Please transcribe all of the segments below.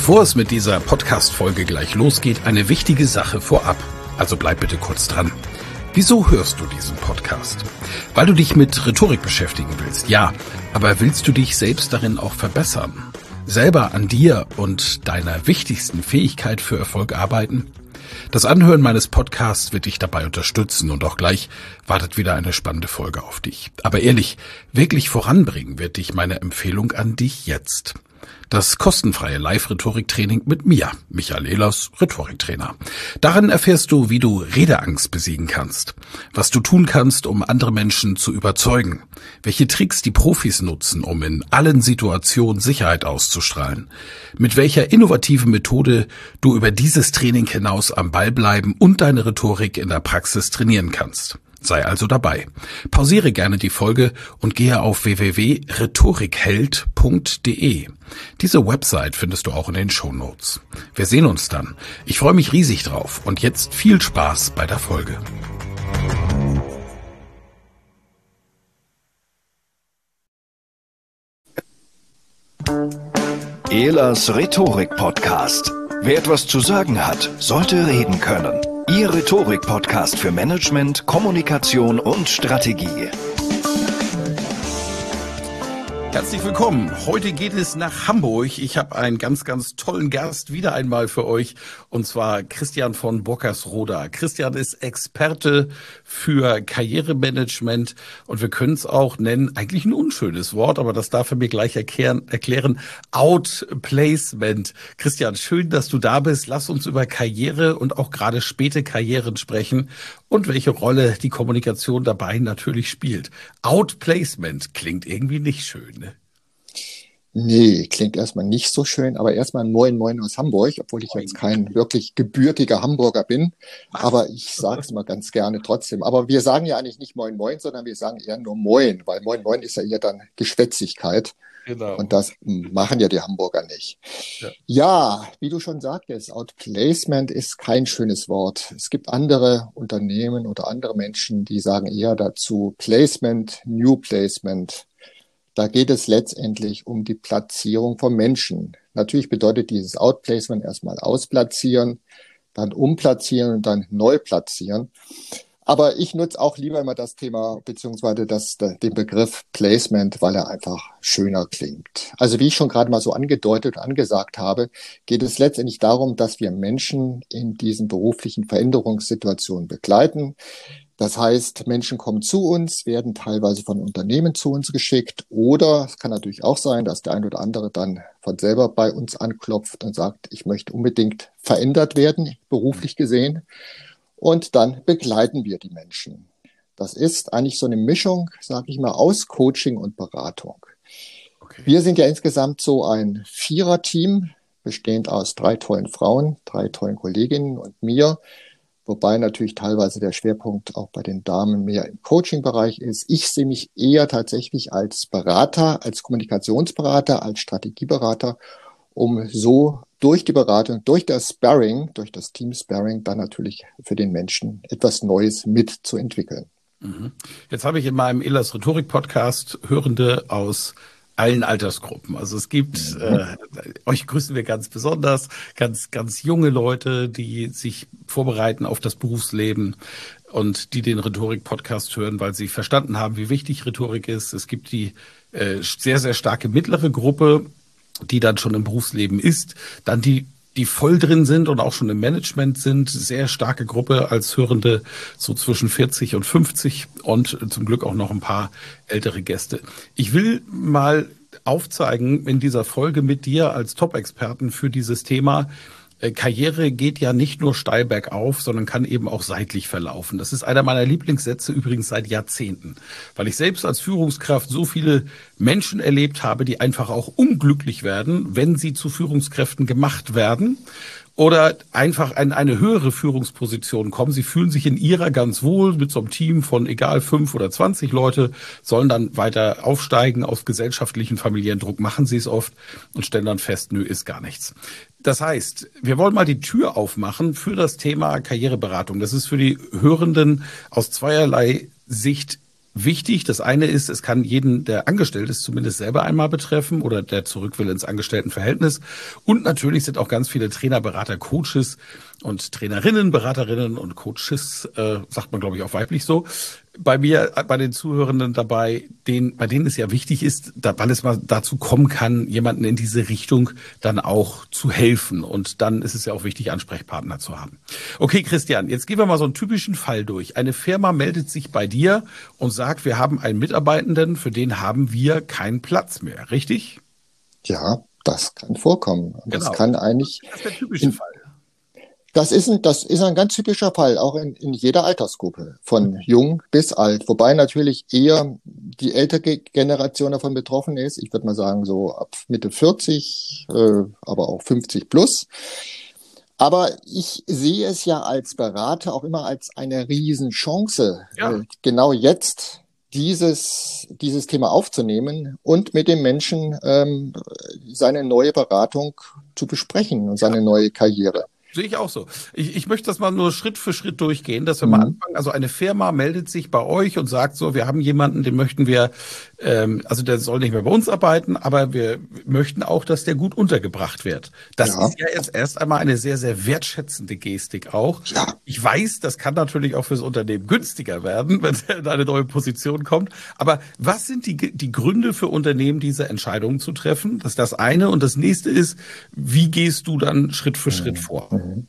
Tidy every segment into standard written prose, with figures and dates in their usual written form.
Bevor es mit dieser Podcast-Folge gleich losgeht, eine wichtige Sache vorab. Also bleib bitte kurz dran. Wieso hörst du diesen Podcast? Weil du dich mit Rhetorik beschäftigen willst, ja. Aber willst du dich selbst darin auch verbessern? Selber an dir und deiner wichtigsten Fähigkeit für Erfolg arbeiten? Das Anhören meines Podcasts wird dich dabei unterstützen und auch gleich wartet wieder eine spannende Folge auf dich. Aber ehrlich, wirklich voranbringen wird dich meine Empfehlung an dich jetzt. Das kostenfreie Live-Rhetorik-Training mit mir, Michael Ehlers, Rhetoriktrainer. Darin erfährst du, wie du Redeangst besiegen kannst, was du tun kannst, um andere Menschen zu überzeugen, welche Tricks die Profis nutzen, um in allen Situationen Sicherheit auszustrahlen, mit welcher innovativen Methode du über dieses Training hinaus am Ball bleiben und deine Rhetorik in der Praxis trainieren kannst. Sei also dabei. Pausiere gerne die Folge und gehe auf www.rhetorikheld.de. Diese Website findest du auch in den Shownotes. Wir sehen uns dann. Ich freue mich riesig drauf und jetzt viel Spaß bei der Folge. Ehlers Rhetorik-Podcast. Wer etwas zu sagen hat, sollte reden können. Ihr Rhetorik-Podcast für Management, Kommunikation und Strategie. Herzlich willkommen. Heute geht es nach Hamburg. Ich habe einen ganz, ganz tollen Gast wieder einmal für euch, und zwar Christian von Bockersroda. Christian ist Experte für Karrieremanagement und wir können es auch nennen, eigentlich ein unschönes Wort, aber das darf er mir gleich erklären, Outplacement. Christian, schön, dass du da bist. Lass uns über Karriere und auch gerade späte Karrieren sprechen und welche Rolle die Kommunikation dabei natürlich spielt. Outplacement klingt irgendwie nicht schön. Nee, klingt erstmal nicht so schön, aber erstmal ein Moin aus Hamburg, obwohl ich jetzt kein wirklich gebürtiger Hamburger bin, aber ich sage es mal ganz gerne trotzdem. Aber wir sagen ja eigentlich nicht Moin, sondern wir sagen eher nur Moin, weil Moin ist ja eher dann Geschwätzigkeit. Genau. Und das machen ja die Hamburger nicht. Ja, wie du schon sagtest, Outplacement ist kein schönes Wort. Es gibt andere Unternehmen oder andere Menschen, die sagen eher dazu Placement, New Placement. Da geht es letztendlich um die Platzierung von Menschen. Natürlich bedeutet dieses Outplacement erstmal ausplatzieren, dann umplatzieren und dann neu platzieren. Aber ich nutze auch lieber immer das Thema beziehungsweise den Begriff Placement, weil er einfach schöner klingt. Also wie ich schon gerade mal so angedeutet und angesagt habe, geht es letztendlich darum, dass wir Menschen in diesen beruflichen Veränderungssituationen begleiten. Das heißt, Menschen kommen zu uns, werden teilweise von Unternehmen zu uns geschickt oder es kann natürlich auch sein, dass der ein oder andere dann von selber bei uns anklopft und sagt, ich möchte unbedingt verändert werden, beruflich gesehen. Und dann begleiten wir die Menschen. Das ist eigentlich so eine Mischung, sage ich mal, aus Coaching und Beratung. Okay. Wir sind ja insgesamt so ein Vierer-Team, bestehend aus 3 tollen Frauen, 3 tollen Kolleginnen und mir. Wobei natürlich teilweise der Schwerpunkt auch bei den Damen mehr im Coaching-Bereich ist. Ich sehe mich eher tatsächlich als Berater, als Kommunikationsberater, als Strategieberater, um so durch die Beratung, durch das Sparring, durch das Team-Sparring dann natürlich für den Menschen etwas Neues mitzuentwickeln. Jetzt habe ich in meinem Ehlers Rhetorik-Podcast Hörende aus allen Altersgruppen. Also es gibt, euch grüßen wir ganz besonders, ganz, ganz junge Leute, die sich vorbereiten auf das Berufsleben und die den Rhetorik-Podcast hören, weil sie verstanden haben, wie wichtig Rhetorik ist. Es gibt die sehr, sehr starke mittlere Gruppe, die dann schon im Berufsleben ist, dann die voll drin sind und auch schon im Management sind, sehr starke Gruppe als Hörende, so zwischen 40 und 50 und zum Glück auch noch ein paar ältere Gäste. Ich will mal aufzeigen in dieser Folge mit dir als Top-Experten für dieses Thema, Karriere geht ja nicht nur steil bergauf, sondern kann eben auch seitlich verlaufen. Das ist einer meiner Lieblingssätze übrigens seit Jahrzehnten, weil ich selbst als Führungskraft so viele Menschen erlebt habe, die einfach auch unglücklich werden, wenn sie zu Führungskräften gemacht werden oder einfach in eine höhere Führungsposition kommen. Sie fühlen sich in ihrer ganz wohl mit so einem Team von egal 5 oder 20 Leute, sollen dann weiter aufsteigen auf gesellschaftlichen, familiären Druck, machen sie es oft und stellen dann fest, nö, ist gar nichts. Das heißt, wir wollen mal die Tür aufmachen für das Thema Karriereberatung. Das ist für die Hörenden aus zweierlei Sicht wichtig. Das eine ist, es kann jeden, der angestellt ist, zumindest selber einmal betreffen oder der zurück will ins Angestelltenverhältnis. Und natürlich sind auch ganz viele Trainer, Berater, Coaches und Trainerinnen, Beraterinnen und Coaches, sagt man, glaube ich, auch weiblich so, bei mir, bei den Zuhörenden dabei, bei denen es ja wichtig ist, weil es mal dazu kommen kann, jemanden in diese Richtung dann auch zu helfen. Und dann ist es ja auch wichtig, Ansprechpartner zu haben. Okay, Christian, jetzt gehen wir mal so einen typischen Fall durch. Eine Firma meldet sich bei dir und sagt, wir haben einen Mitarbeitenden, für den haben wir keinen Platz mehr, richtig? Ja, das kann vorkommen. Das Genau. kann eigentlich. Das ist der typische Fall. Das ist ein ganz typischer Fall, auch in jeder Altersgruppe, von jung bis alt. Wobei natürlich eher die ältere Generation davon betroffen ist. Ich würde mal sagen, so ab Mitte 40, aber auch 50 plus. Aber ich sehe es ja als Berater auch immer als eine Riesenchance, genau jetzt dieses Thema aufzunehmen und mit dem Menschen seine neue Beratung zu besprechen und seine neue Karriere. Sehe ich auch so. Ich möchte das mal nur Schritt für Schritt durchgehen, dass wir mal anfangen. Also eine Firma meldet sich bei euch und sagt so, wir haben jemanden, den möchten wir, also der soll nicht mehr bei uns arbeiten, aber wir möchten auch, dass der gut untergebracht wird. Das ist ja jetzt erst einmal eine sehr, sehr wertschätzende Gestik auch. Ja. Ich weiß, das kann natürlich auch fürs Unternehmen günstiger werden, wenn er in eine neue Position kommt. Aber was sind die Gründe für Unternehmen, diese Entscheidungen zu treffen? Das ist das eine. Und das nächste ist, wie gehst du dann Schritt für Schritt vor?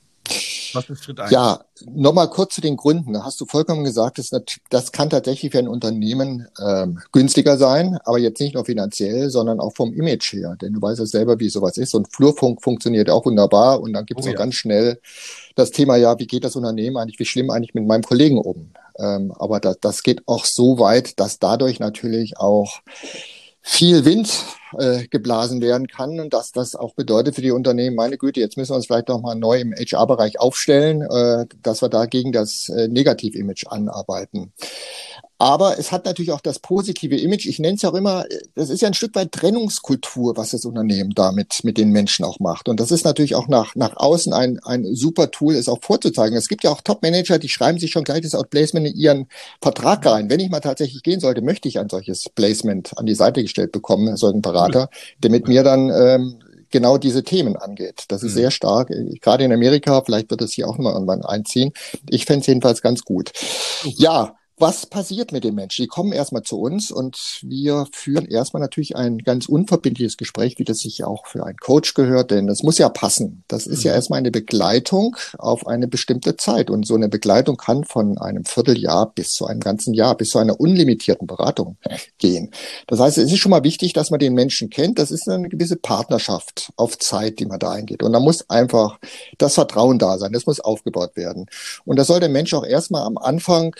Was ist Schritt 1? Ja, nochmal kurz zu den Gründen. Da hast du vollkommen gesagt, das kann tatsächlich für ein Unternehmen günstiger sein, aber jetzt nicht nur finanziell, sondern auch vom Image her. Denn du weißt ja selber, wie sowas ist. Und Flurfunk funktioniert auch wunderbar. Und dann gibt es ganz schnell das Thema, ja, wie geht das Unternehmen eigentlich, wie schlimm eigentlich mit meinem Kollegen um? Aber das geht auch so weit, dass dadurch natürlich auch viel Wind geblasen werden kann und dass das auch bedeutet für die Unternehmen, meine Güte, jetzt müssen wir uns vielleicht noch mal neu im HR-Bereich aufstellen, dass wir da gegen das Negativ-Image anarbeiten. Aber es hat natürlich auch das positive Image. Ich nenne es ja auch immer, das ist ja ein Stück weit Trennungskultur, was das Unternehmen damit mit den Menschen auch macht. Und das ist natürlich auch nach außen ein super Tool, es auch vorzuzeigen. Es gibt ja auch Top-Manager, die schreiben sich schon gleich das Outplacement in ihren Vertrag rein. Wenn ich mal tatsächlich gehen sollte, möchte ich ein solches Placement an die Seite gestellt bekommen, so einen Berater, der mit mir dann genau diese Themen angeht. Das ist sehr stark, gerade in Amerika, vielleicht wird es hier auch mal irgendwann einziehen. Ich fände es jedenfalls ganz gut. Ja, was passiert mit den Menschen? Die kommen erstmal zu uns und wir führen erstmal natürlich ein ganz unverbindliches Gespräch, wie das sich auch für einen Coach gehört, denn das muss ja passen. Das ist ja erstmal eine Begleitung auf eine bestimmte Zeit und so eine Begleitung kann von einem Vierteljahr bis zu einem ganzen Jahr, bis zu einer unlimitierten Beratung gehen. Das heißt, es ist schon mal wichtig, dass man den Menschen kennt. Das ist eine gewisse Partnerschaft auf Zeit, die man da eingeht. Und da muss einfach das Vertrauen da sein. Das muss aufgebaut werden. Und das soll der Mensch auch erstmal am Anfang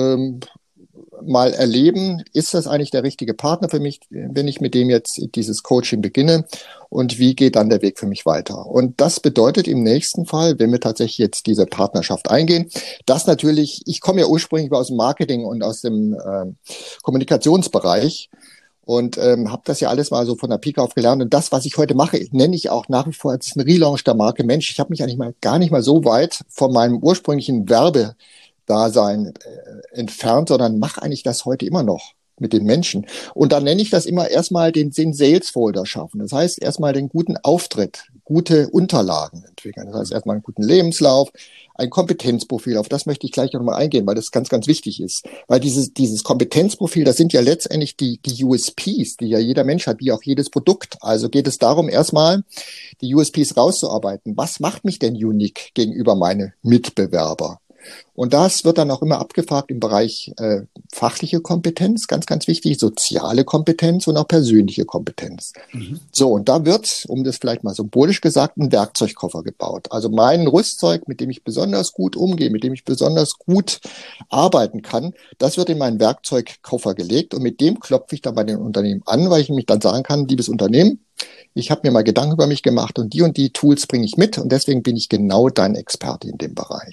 mal erleben, ist das eigentlich der richtige Partner für mich, wenn ich mit dem jetzt dieses Coaching beginne und wie geht dann der Weg für mich weiter? Und das bedeutet im nächsten Fall, wenn wir tatsächlich jetzt diese Partnerschaft eingehen, dass natürlich, ich komme ja ursprünglich aus dem Marketing und aus dem Kommunikationsbereich und habe das ja alles mal so von der Pike auf gelernt. Und das, was ich heute mache, nenne ich auch nach wie vor als einen Relaunch der Marke Mensch. Ich habe mich eigentlich gar nicht mal so weit von meinem ursprünglichen Werbedasein entfernt, sondern mache eigentlich das heute immer noch mit den Menschen. Und dann nenne ich das immer erstmal den Sales Folder schaffen. Das heißt erstmal den guten Auftritt, gute Unterlagen entwickeln. Das heißt erstmal einen guten Lebenslauf, ein Kompetenzprofil. Auf das möchte ich gleich noch mal eingehen, weil das ganz, ganz wichtig ist. Weil dieses Kompetenzprofil, das sind ja letztendlich die USPs, die ja jeder Mensch hat, wie auch jedes Produkt. Also geht es darum, erstmal die USPs rauszuarbeiten. Was macht mich denn unique gegenüber meine Mitbewerber? Und das wird dann auch immer abgefragt im Bereich fachliche Kompetenz, ganz, ganz wichtig, soziale Kompetenz und auch persönliche Kompetenz. So, und da wird, um das vielleicht mal symbolisch gesagt, ein Werkzeugkoffer gebaut. Also mein Rüstzeug, mit dem ich besonders gut umgehe, mit dem ich besonders gut arbeiten kann, das wird in meinen Werkzeugkoffer gelegt und mit dem klopfe ich dann bei den Unternehmen an, weil ich mich dann sagen kann, liebes Unternehmen, ich habe mir mal Gedanken über mich gemacht und die Tools bringe ich mit und deswegen bin ich genau dein Experte in dem Bereich.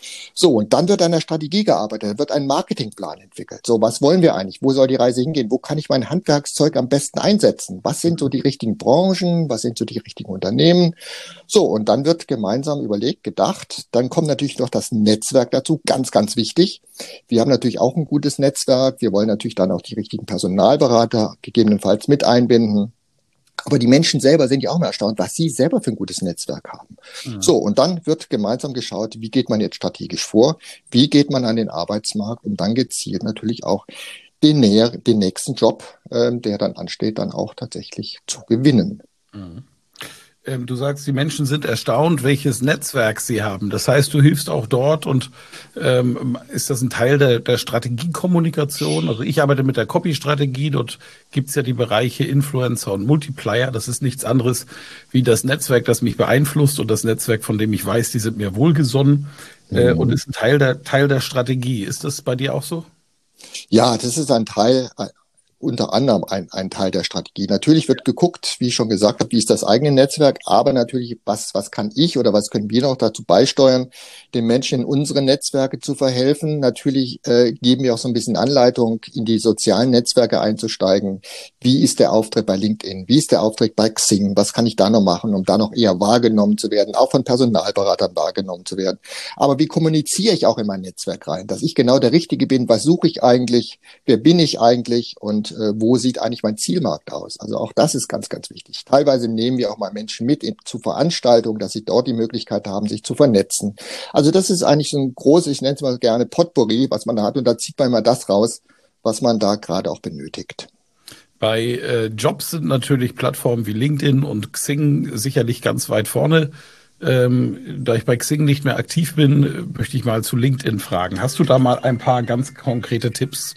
So, und dann wird an der Strategie gearbeitet, dann wird ein Marketingplan entwickelt. So, was wollen wir eigentlich? Wo soll die Reise hingehen? Wo kann ich mein Handwerkszeug am besten einsetzen? Was sind so die richtigen Branchen? Was sind so die richtigen Unternehmen? So, und dann wird gemeinsam überlegt, gedacht. Dann kommt natürlich noch das Netzwerk dazu, ganz, ganz wichtig. Wir haben natürlich auch ein gutes Netzwerk. Wir wollen natürlich dann auch die richtigen Personalberater gegebenenfalls mit einbinden. Aber die Menschen selber sind ja auch mal erstaunt, was sie selber für ein gutes Netzwerk haben. Mhm. So, und dann wird gemeinsam geschaut, wie geht man jetzt strategisch vor, wie geht man an den Arbeitsmarkt, um dann gezielt natürlich auch den nächsten Job, der dann ansteht, dann auch tatsächlich zu gewinnen. Mhm. Du sagst, die Menschen sind erstaunt, welches Netzwerk sie haben. Das heißt, du hilfst auch dort und ist das ein Teil der Strategiekommunikation? Also ich arbeite mit der Copy-Strategie. Dort gibt's ja die Bereiche Influencer und Multiplier. Das ist nichts anderes wie das Netzwerk, das mich beeinflusst und das Netzwerk, von dem ich weiß, die sind mir wohlgesonnen und ist ein Teil der Strategie. Ist das bei dir auch so? Ja, das ist ein Teil, unter anderem ein Teil der Strategie. Natürlich wird geguckt, wie ich schon gesagt habe, wie ist das eigene Netzwerk, aber natürlich, was kann ich oder was können wir noch dazu beisteuern, den Menschen in unsere Netzwerke zu verhelfen. Natürlich geben wir auch so ein bisschen Anleitung, in die sozialen Netzwerke einzusteigen. Wie ist der Auftritt bei LinkedIn? Wie ist der Auftritt bei Xing? Was kann ich da noch machen, um da noch eher wahrgenommen zu werden, auch von Personalberatern wahrgenommen zu werden? Aber wie kommuniziere ich auch in mein Netzwerk rein, dass ich genau der Richtige bin? Was suche ich eigentlich? Wer bin ich eigentlich? Und wo sieht eigentlich mein Zielmarkt aus? Also auch das ist ganz, ganz wichtig. Teilweise nehmen wir auch mal Menschen mit zu Veranstaltungen, dass sie dort die Möglichkeit haben, sich zu vernetzen. Also das ist eigentlich so ein großes, ich nenne es mal gerne Potpourri, was man da hat. Und da zieht man immer das raus, was man da gerade auch benötigt. Bei Jobs sind natürlich Plattformen wie LinkedIn und Xing sicherlich ganz weit vorne. Da ich bei Xing nicht mehr aktiv bin, möchte ich mal zu LinkedIn fragen. Hast du da mal ein paar ganz konkrete Tipps?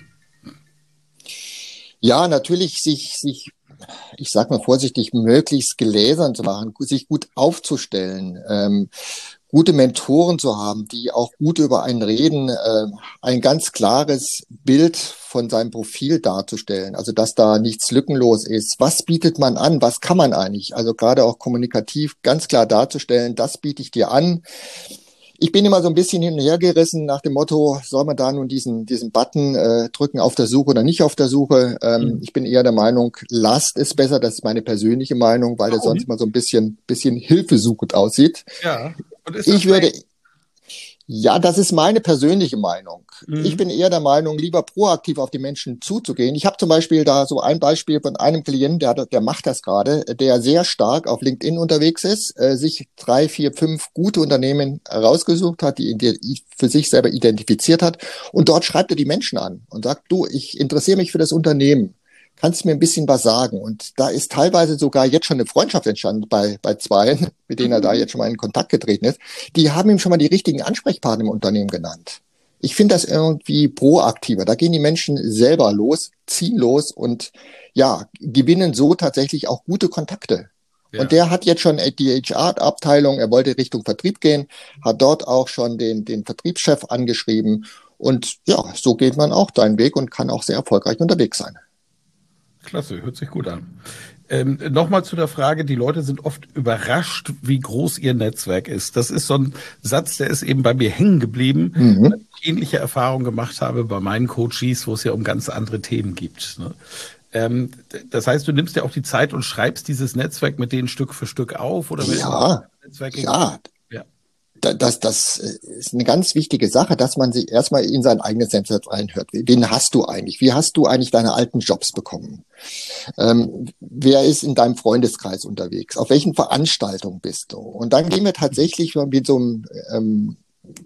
Ja, natürlich ich sag mal vorsichtig, möglichst gläsern zu machen, sich gut aufzustellen, gute Mentoren zu haben, die auch gut über einen reden, ein ganz klares Bild von seinem Profil darzustellen, also dass da nichts lückenlos ist. Was bietet man an? Was kann man eigentlich? Also gerade auch kommunikativ ganz klar darzustellen, das biete ich dir an. Ich bin immer so ein bisschen hin und her gerissen nach dem Motto, soll man da nun diesen Button drücken, auf der Suche oder nicht auf der Suche? Ich bin eher der Meinung, lasst es besser, das ist meine persönliche Meinung, weil der sonst mal so ein bisschen hilfesuchend aussieht. Ja. Und ist Ja, das ist meine persönliche Meinung. Ich bin eher der Meinung, lieber proaktiv auf die Menschen zuzugehen. Ich habe zum Beispiel da so ein Beispiel von einem Klienten, der macht das gerade, der sehr stark auf LinkedIn unterwegs ist, sich 3, 4, 5 gute Unternehmen herausgesucht hat, die für sich selber identifiziert hat. Und dort schreibt er die Menschen an und sagt, du, ich interessiere mich für das Unternehmen. Kannst du mir ein bisschen was sagen? Und da ist teilweise sogar jetzt schon eine Freundschaft entstanden bei zweien, mit denen er da jetzt schon mal in Kontakt getreten ist. Die haben ihm schon mal die richtigen Ansprechpartner im Unternehmen genannt. Ich finde das irgendwie proaktiver. Da gehen die Menschen selber los, ziehen los und ja, gewinnen so tatsächlich auch gute Kontakte. Ja. Und der hat jetzt schon die HR-Abteilung, er wollte Richtung Vertrieb gehen, hat dort auch schon den Vertriebschef angeschrieben. Und ja, so geht man auch seinen Weg und kann auch sehr erfolgreich unterwegs sein. Klasse, hört sich gut an. Nochmal zu der Frage, die Leute sind oft überrascht, wie groß ihr Netzwerk ist. Das ist so ein Satz, der ist eben bei mir hängen geblieben, weil ich ähnliche Erfahrungen gemacht habe bei meinen Coaches, wo es ja um ganz andere Themen geht. Ne? Das heißt, du nimmst ja auch die Zeit und schreibst dieses Netzwerk mit denen Stück für Stück auf? Oder Ja. Das ist eine ganz wichtige Sache, dass man sich erstmal in sein eigenes Netzwerk reinhört. Wen hast du eigentlich? Wie hast du eigentlich deine alten Jobs bekommen? Wer ist in deinem Freundeskreis unterwegs? Auf welchen Veranstaltungen bist du? Und dann gehen wir tatsächlich mit so einem,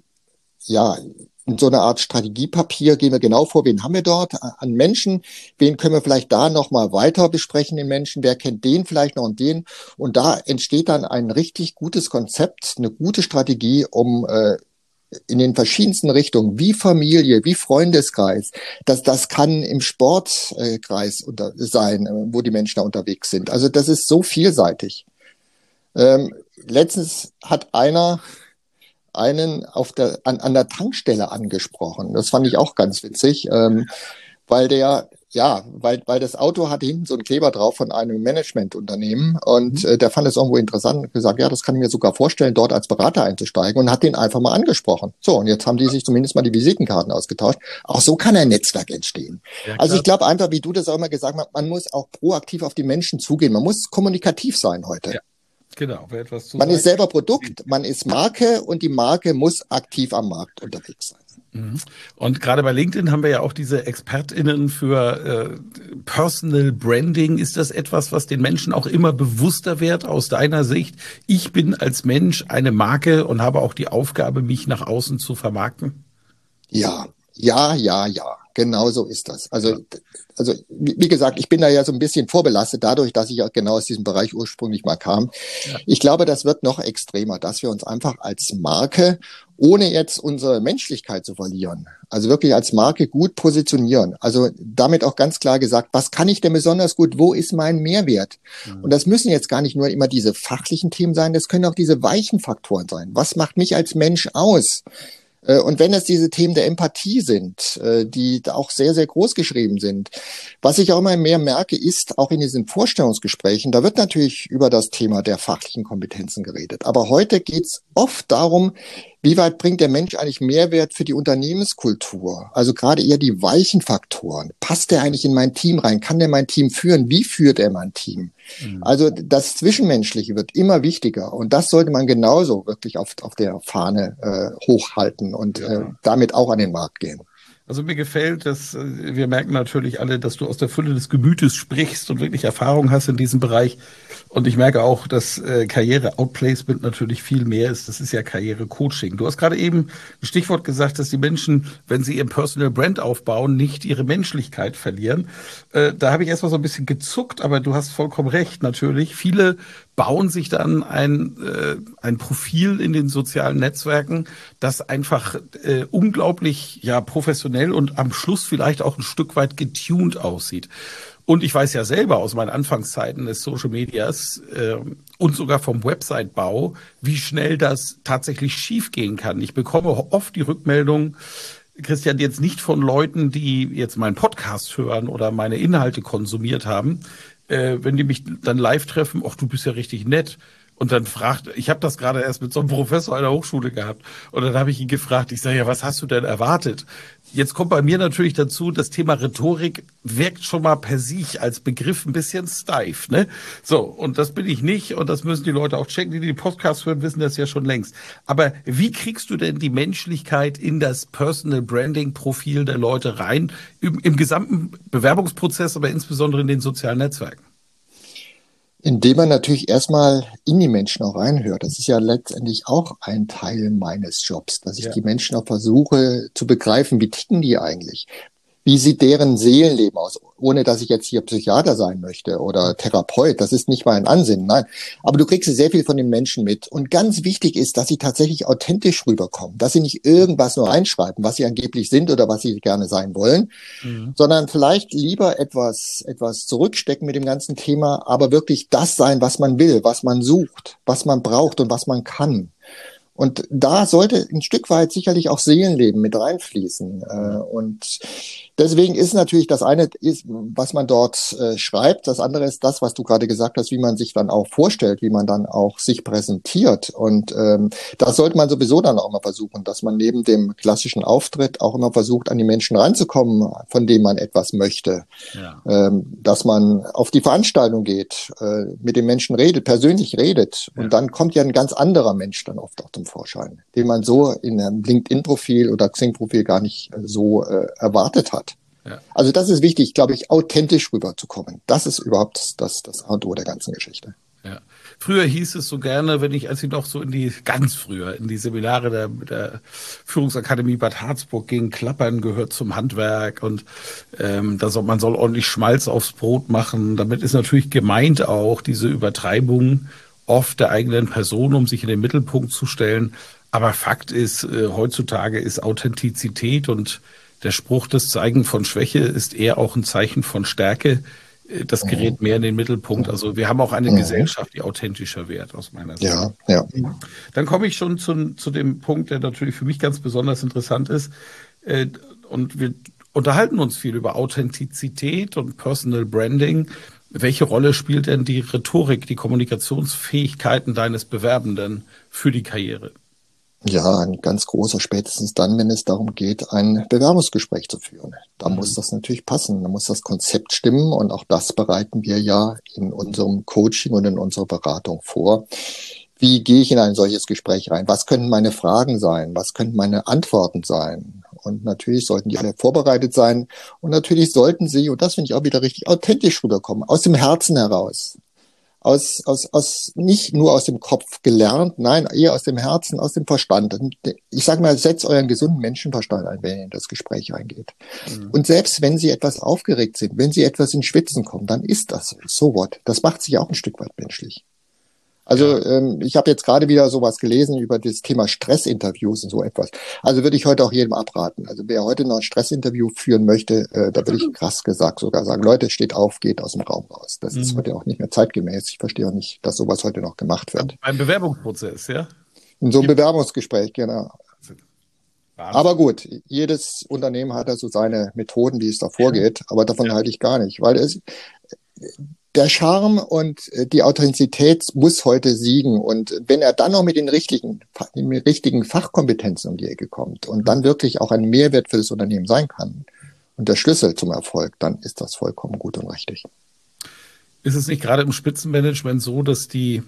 in so einer Art Strategiepapier gehen wir genau vor, wen haben wir dort an Menschen, wen können wir vielleicht da nochmal weiter besprechen, den Menschen, wer kennt den vielleicht noch und den. Und da entsteht dann ein richtig gutes Konzept, eine gute Strategie, um in den verschiedensten Richtungen, wie Familie, wie Freundeskreis, das kann im Sportkreis sein, wo die Menschen da unterwegs sind. Also das ist so vielseitig. Letztens hat einen an der Tankstelle angesprochen. Das fand ich auch ganz witzig, weil der Ja, weil das Auto hatte hinten so einen Kleber drauf von einem Managementunternehmen und der fand es irgendwo interessant und gesagt, ja, das kann ich mir sogar vorstellen, dort als Berater einzusteigen und hat den einfach mal angesprochen. So, und jetzt haben die sich zumindest mal die Visitenkarten ausgetauscht. Auch so kann ein Netzwerk entstehen. Ja, Also klar. ich glaube einfach, wie du das auch immer gesagt hast, man muss auch proaktiv auf die Menschen zugehen. Man muss kommunikativ sein heute. Ja, genau. Wer etwas zu Man ist sagen selber Produkt, man ist Marke und die Marke muss aktiv am Markt unterwegs sein. Mhm. Und gerade bei LinkedIn haben wir ja auch diese ExpertInnen für Personal Branding. Ist das etwas, was den Menschen auch immer bewusster wird aus deiner Sicht? Ich bin als Mensch eine Marke und habe auch die Aufgabe, mich nach außen zu vermarkten? Ja, ja. Genau so ist das. Also wie gesagt, ich bin da ja so ein bisschen vorbelastet dadurch, dass ich auch genau aus diesem Bereich ursprünglich mal kam. Ja. Ich glaube, das wird noch extremer, dass wir uns einfach als Marke, ohne jetzt unsere Menschlichkeit zu verlieren, also wirklich als Marke gut positionieren. Also damit auch ganz klar gesagt, was kann ich denn besonders gut? Wo ist mein Mehrwert? Und das müssen jetzt gar nicht nur immer diese fachlichen Themen sein, das können auch diese weichen Faktoren sein. Was macht mich als Mensch aus? Und wenn es diese Themen der Empathie sind, die da auch sehr, sehr groß geschrieben sind, was ich auch immer mehr merke, ist auch in diesen Vorstellungsgesprächen, da wird natürlich über das Thema der fachlichen Kompetenzen geredet. Aber heute geht es oft darum, wie weit bringt der Mensch eigentlich Mehrwert für die Unternehmenskultur? Also gerade eher die weichen Faktoren. Passt der eigentlich in mein Team rein? Kann der mein Team führen? Wie führt er mein Team? Also das Zwischenmenschliche wird immer wichtiger und das sollte man genauso wirklich auf der Fahne hochhalten und damit auch an den Markt gehen. Also mir gefällt, dass wir merken natürlich alle, dass du aus der Fülle des Gemütes sprichst und wirklich Erfahrung hast in diesem Bereich. Und ich merke auch, dass Karriere-Outplacement natürlich viel mehr ist. Das ist ja Karriere-Coaching. Du hast gerade eben ein Stichwort gesagt, dass die Menschen, wenn sie ihr Personal Brand aufbauen, nicht ihre Menschlichkeit verlieren. Da habe ich erstmal so ein bisschen gezuckt, aber du hast vollkommen recht natürlich. Viele bauen sich dann ein Profil in den sozialen Netzwerken, das einfach unglaublich professionell und am Schluss vielleicht auch ein Stück weit getuned aussieht. Und ich weiß ja selber aus meinen Anfangszeiten des Social Medias und sogar vom Website-Bau, wie schnell das tatsächlich schiefgehen kann. Ich bekomme oft die Rückmeldung, Christian, jetzt nicht von Leuten, die jetzt meinen Podcast hören oder meine Inhalte konsumiert haben, wenn die mich dann live treffen, ach, du bist ja richtig nett. Und dann ich habe das gerade erst mit so einem Professor einer Hochschule gehabt. Und dann habe ich ihn gefragt, ich sage, ja, was hast du denn erwartet? Jetzt kommt bei mir natürlich dazu, das Thema Rhetorik wirkt schon mal per sich als Begriff ein bisschen steif, ne? So, und das bin ich nicht. Und das müssen die Leute auch checken, die Podcasts hören, wissen das ja schon längst. Aber wie kriegst du denn die Menschlichkeit in das Personal Branding Profil der Leute rein? Im gesamten Bewerbungsprozess, aber insbesondere in den sozialen Netzwerken? Indem man natürlich erstmal in die Menschen auch reinhört. Das ist ja letztendlich auch ein Teil meines Jobs, dass ich die Menschen auch versuche zu begreifen, wie ticken die eigentlich? Wie sieht deren Seelenleben aus? Ohne dass ich jetzt hier Psychiater sein möchte oder Therapeut, das ist nicht mein Ansinnen, nein. Aber du kriegst sehr viel von den Menschen mit. Und ganz wichtig ist, dass sie tatsächlich authentisch rüberkommen, dass sie nicht irgendwas nur reinschreiben, was sie angeblich sind oder was sie gerne sein wollen, sondern vielleicht lieber etwas zurückstecken mit dem ganzen Thema, aber wirklich das sein, was man will, was man sucht, was man braucht und was man kann. Und da sollte ein Stück weit sicherlich auch Seelenleben mit reinfließen. Und deswegen ist natürlich das eine, was man dort schreibt. Das andere ist das, was du gerade gesagt hast, wie man sich dann auch vorstellt, wie man dann auch sich präsentiert. Und das sollte man sowieso dann auch mal versuchen, dass man neben dem klassischen Auftritt auch immer versucht, an die Menschen ranzukommen, von denen man etwas möchte. Ja. Dass man auf die Veranstaltung geht, mit den Menschen redet, persönlich redet. Und dann kommt ja ein ganz anderer Mensch dann oft auch zum Vorschein, den man so in einem LinkedIn-Profil oder Xing-Profil gar nicht so erwartet hat. Ja. Also das ist wichtig, glaube ich, authentisch rüberzukommen. Das ist überhaupt das A und O der ganzen Geschichte. Ja. Früher hieß es so gerne, als ich noch so in die Seminare der Führungsakademie Bad Harzburg ging, Klappern gehört zum Handwerk und man soll ordentlich Schmalz aufs Brot machen. Damit ist natürlich gemeint auch diese Übertreibung oft der eigenen Person, um sich in den Mittelpunkt zu stellen. Aber Fakt ist, heutzutage ist Authentizität und der Spruch, das Zeigen von Schwäche ist eher auch ein Zeichen von Stärke. Das gerät mehr in den Mittelpunkt. Also wir haben auch eine Gesellschaft, die authentischer wird, aus meiner Sicht. Ja. Dann komme ich schon zu dem Punkt, der natürlich für mich ganz besonders interessant ist. Und wir unterhalten uns viel über Authentizität und Personal Branding. Welche Rolle spielt denn die Rhetorik, die Kommunikationsfähigkeiten deines Bewerbenden für die Karriere? Ja, ein ganz großer, spätestens dann, wenn es darum geht, ein Bewerbungsgespräch zu führen. Da muss das natürlich passen, da muss das Konzept stimmen und auch das bereiten wir ja in unserem Coaching und in unserer Beratung vor. Wie gehe ich in ein solches Gespräch rein? Was könnten meine Fragen sein? Was könnten meine Antworten sein? Und natürlich sollten die alle vorbereitet sein und natürlich sollten sie, und das finde ich auch wieder richtig, authentisch rüberkommen, aus dem Herzen heraus. Nicht nur aus dem Kopf gelernt, nein, eher aus dem Herzen, aus dem Verstand. Ich sage mal, setzt euren gesunden Menschenverstand ein, wenn ihr in das Gespräch reingeht. Und selbst wenn Sie etwas aufgeregt sind, wenn Sie etwas in Schwitzen kommen, dann ist das so what. Das macht sich auch ein Stück weit menschlich. Also ich habe jetzt gerade wieder sowas gelesen über das Thema Stressinterviews und so etwas. Also würde ich heute auch jedem abraten. Also wer heute noch ein Stressinterview führen möchte, da würde ich krass gesagt sogar sagen, Leute, steht auf, geht aus dem Raum raus. Das ist heute auch nicht mehr zeitgemäß. Ich verstehe auch nicht, dass sowas heute noch gemacht wird. Ein Bewerbungsprozess, ja? In so einem Bewerbungsgespräch, genau. Aber gut, jedes Unternehmen hat da so seine Methoden, wie es da vorgeht. Aber davon halte ich gar nicht, weil der Charme und die Authentizität muss heute siegen. Und wenn er dann noch mit den richtigen Fachkompetenzen um die Ecke kommt und dann wirklich auch ein Mehrwert für das Unternehmen sein kann und der Schlüssel zum Erfolg, dann ist das vollkommen gut und richtig. Ist es nicht gerade im Spitzenmanagement so, dass die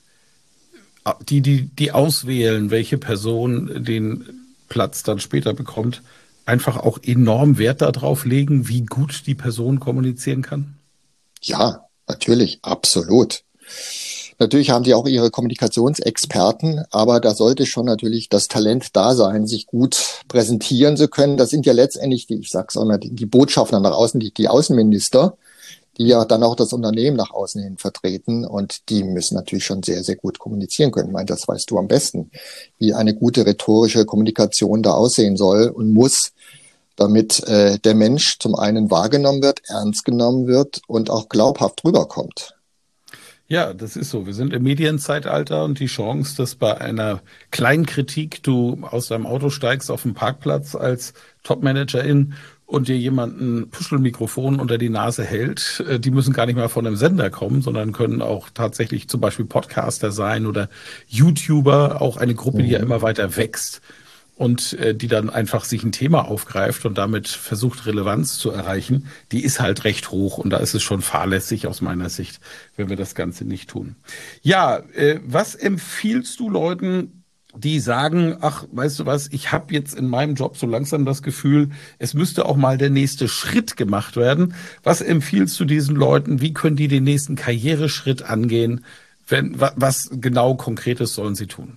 auswählen, welche Person den Platz dann später bekommt, einfach auch enorm Wert darauf legen, wie gut die Person kommunizieren kann? Ja, natürlich, absolut. Natürlich haben die auch ihre Kommunikationsexperten, aber da sollte schon natürlich das Talent da sein, sich gut präsentieren zu können. Das sind ja letztendlich ich sag's auch mal, die Botschafter nach außen, die Außenminister, die ja dann auch das Unternehmen nach außen hin vertreten und die müssen natürlich schon sehr, sehr gut kommunizieren können. Ich meine, das weißt du am besten, wie eine gute rhetorische Kommunikation da aussehen soll und muss, damit der Mensch zum einen wahrgenommen wird, ernst genommen wird und auch glaubhaft rüberkommt. Ja, das ist so. Wir sind im Medienzeitalter und die Chance, dass bei einer kleinen Kritik du aus deinem Auto steigst auf dem Parkplatz als Topmanagerin und dir jemand ein Puschelmikrofon unter die Nase hält, die müssen gar nicht mal von einem Sender kommen, sondern können auch tatsächlich zum Beispiel Podcaster sein oder YouTuber, auch eine Gruppe, die ja immer weiter wächst. Und die dann einfach sich ein Thema aufgreift und damit versucht, Relevanz zu erreichen, die ist halt recht hoch. Und da ist es schon fahrlässig aus meiner Sicht, wenn wir das Ganze nicht tun. Ja, was empfiehlst du Leuten, die sagen, ach, weißt du was, ich habe jetzt in meinem Job so langsam das Gefühl, es müsste auch mal der nächste Schritt gemacht werden. Was empfiehlst du diesen Leuten? Wie können die den nächsten Karriereschritt angehen? Was genau Konkretes sollen sie tun?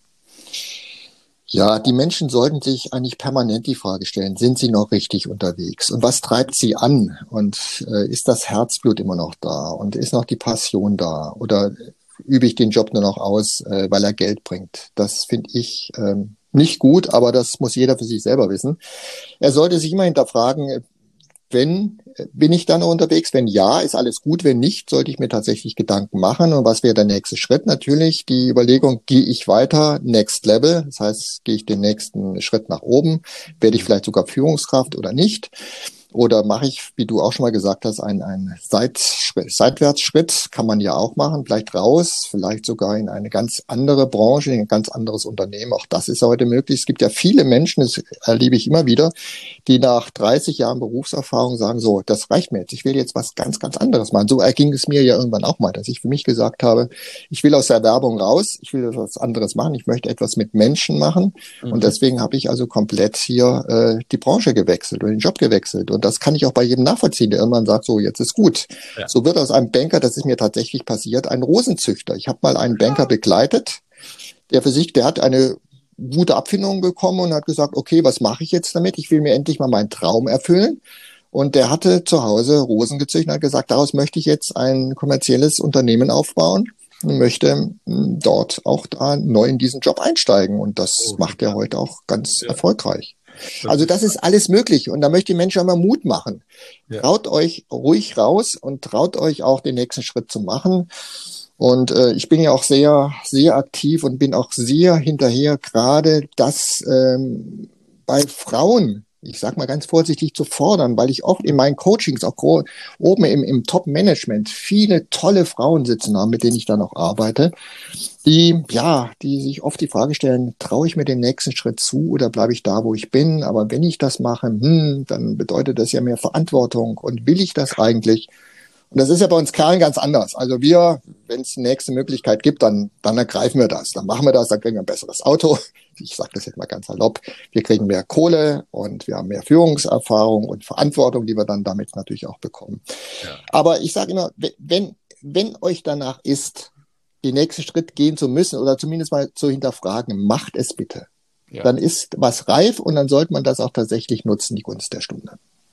Ja, die Menschen sollten sich eigentlich permanent die Frage stellen, sind sie noch richtig unterwegs? Und was treibt sie an? Und ist das Herzblut immer noch da? Und ist noch die Passion da? Oder übe ich den Job nur noch aus, weil er Geld bringt? Das finde ich nicht gut, aber das muss jeder für sich selber wissen. Er sollte sich immer hinterfragen, bin ich dann unterwegs? Wenn ja, ist alles gut. Wenn nicht, sollte ich mir tatsächlich Gedanken machen. Und was wäre der nächste Schritt? Natürlich die Überlegung, gehe ich weiter, next level? Das heißt, gehe ich den nächsten Schritt nach oben? Werde ich vielleicht sogar Führungskraft oder nicht? Oder mache ich, wie du auch schon mal gesagt hast, einen Seitwärtsschritt? Kann man ja auch machen. Vielleicht raus, vielleicht sogar in eine ganz andere Branche, in ein ganz anderes Unternehmen. Auch das ist heute möglich. Es gibt ja viele Menschen, das erlebe ich immer wieder, die nach 30 Jahren Berufserfahrung sagen, so, das reicht mir jetzt. Ich will jetzt was ganz, ganz anderes machen. So erging es mir ja irgendwann auch mal, dass ich für mich gesagt habe, ich will aus der Werbung raus, ich will etwas anderes machen, ich möchte etwas mit Menschen machen. Und deswegen habe ich also komplett hier die Branche gewechselt oder den Job gewechselt. Und das kann ich auch bei jedem nachvollziehen, der irgendwann sagt, so, jetzt ist gut. Ja. So wird aus einem Banker, das ist mir tatsächlich passiert, ein Rosenzüchter. Ich habe mal einen Banker begleitet, der hat eine gute Abfindung bekommen und hat gesagt, okay, was mache ich jetzt damit? Ich will mir endlich mal meinen Traum erfüllen. Und der hatte zu Hause Rosen gezüchtet und hat gesagt, daraus möchte ich jetzt ein kommerzielles Unternehmen aufbauen und möchte dort auch da neu in diesen Job einsteigen. Und das macht er heute auch ganz erfolgreich. Also das ist alles möglich und da möchte ich Menschen immer Mut machen. Ja. Traut euch ruhig raus und traut euch auch den nächsten Schritt zu machen. Und ich bin ja auch sehr, sehr aktiv und bin auch sehr hinterher, gerade das bei Frauen ich sag mal ganz vorsichtig, zu fordern, weil ich oft in meinen Coachings, auch oben im Top-Management, viele tolle Frauen sitzen haben, mit denen ich dann auch arbeite, die sich oft die Frage stellen, traue ich mir den nächsten Schritt zu oder bleibe ich da, wo ich bin? Aber wenn ich das mache, dann bedeutet das ja mehr Verantwortung und will ich das eigentlich? Und das ist ja bei uns Kerlen ganz anders. Also wenn es eine nächste Möglichkeit gibt, dann ergreifen wir das. Dann machen wir das, dann kriegen wir ein besseres Auto. Ich sage das jetzt mal ganz salopp. Wir kriegen mehr Kohle und wir haben mehr Führungserfahrung und Verantwortung, die wir dann damit natürlich auch bekommen. Ja. Aber ich sage immer, wenn euch danach ist, den nächsten Schritt gehen zu müssen oder zumindest mal zu hinterfragen, macht es bitte. Ja. Dann ist was reif und dann sollte man das auch tatsächlich nutzen, die Gunst der Stunde.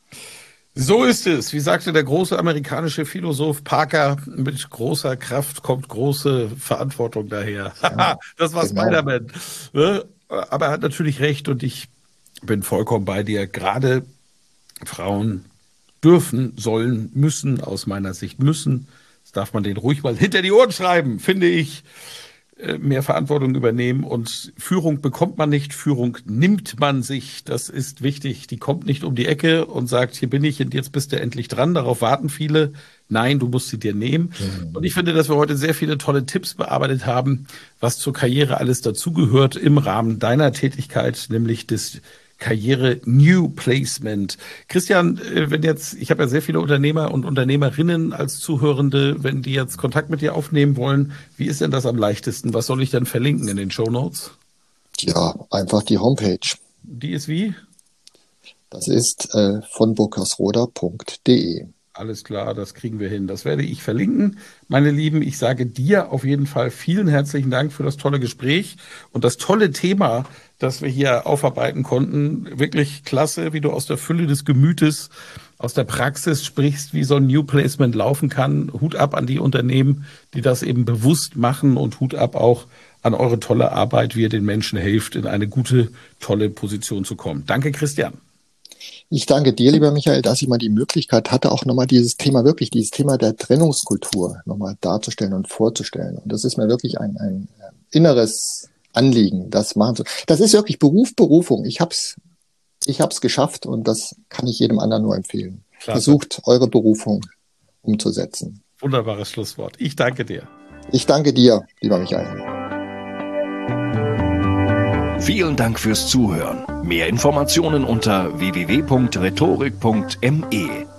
So ist es. Wie sagte der große amerikanische Philosoph Parker, mit großer Kraft kommt große Verantwortung daher. Ja, das war genau. Spider-Man. Aber er hat natürlich recht und ich bin vollkommen bei dir. Gerade Frauen dürfen, sollen, müssen, aus meiner Sicht müssen, das darf man denen ruhig mal hinter die Ohren schreiben, finde ich, mehr Verantwortung übernehmen. Und Führung bekommt man nicht, Führung nimmt man sich. Das ist wichtig. Die kommt nicht um die Ecke und sagt, hier bin ich und jetzt bist du endlich dran. Darauf warten viele. Nein, du musst sie dir nehmen. Und ich finde, dass wir heute sehr viele tolle Tipps bearbeitet haben, was zur Karriere alles dazugehört im Rahmen deiner Tätigkeit, nämlich des Karriere New Placement. Christian, ich habe ja sehr viele Unternehmer und Unternehmerinnen als Zuhörende, wenn die jetzt Kontakt mit dir aufnehmen wollen, wie ist denn das am leichtesten? Was soll ich denn verlinken in den Shownotes? Ja, einfach die Homepage. Die ist wie? Das ist von burkersroda.de. Alles klar, das kriegen wir hin. Das werde ich verlinken. Meine Lieben, ich sage dir auf jeden Fall vielen herzlichen Dank für das tolle Gespräch und das tolle Thema, das wir hier aufarbeiten konnten. Wirklich klasse, wie du aus der Fülle des Gemütes, aus der Praxis sprichst, wie so ein New Placement laufen kann. Hut ab an die Unternehmen, die das eben bewusst machen und Hut ab auch an eure tolle Arbeit, wie ihr den Menschen helft, in eine gute, tolle Position zu kommen. Danke, Christian. Ich danke dir, lieber Michael, dass ich mal die Möglichkeit hatte, auch nochmal dieses Thema der Trennungskultur nochmal darzustellen und vorzustellen. Und das ist mir wirklich ein inneres Anliegen, das machen zu. Das ist wirklich Berufung. Ich hab's geschafft und das kann ich jedem anderen nur empfehlen. Klasse. Versucht, eure Berufung umzusetzen. Wunderbares Schlusswort. Ich danke dir. Ich danke dir, lieber Michael. Vielen Dank fürs Zuhören. Mehr Informationen unter www.rhetorik.me.